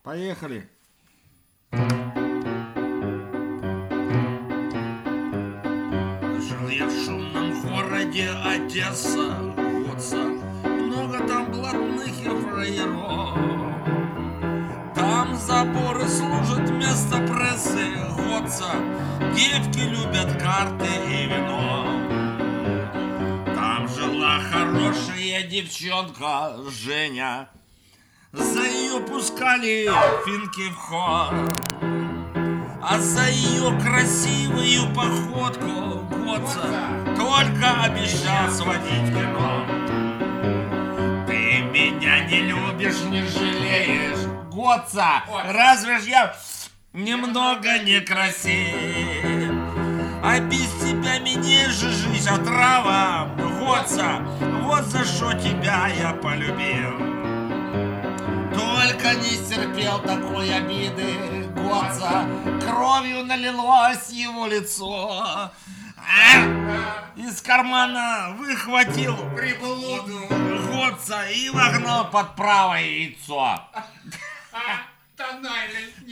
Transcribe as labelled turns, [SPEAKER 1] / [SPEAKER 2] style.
[SPEAKER 1] Поехали. Жил я в шумном городе Одесса, Годса. Много там блатных и фраеров. Там заборы служат вместо прессы, Годса. Девки любят карты и вино. Там жила хорошая девчонка Женя. За ее пускали финки в ход. А за ее красивую походку Годса только обещал сводить в кино. Ты меня не любишь, не жалеешь, Годса, разве ж я немного некрасив? А без тебя мне же жизнь отрава, Годса, вот за что тебя я полюбил. Только не стерпел такой обиды, Годса, кровью налилось его лицо. Из кармана выхватил приблуду Годса и вогнал под правое яйцо.
[SPEAKER 2] Тональность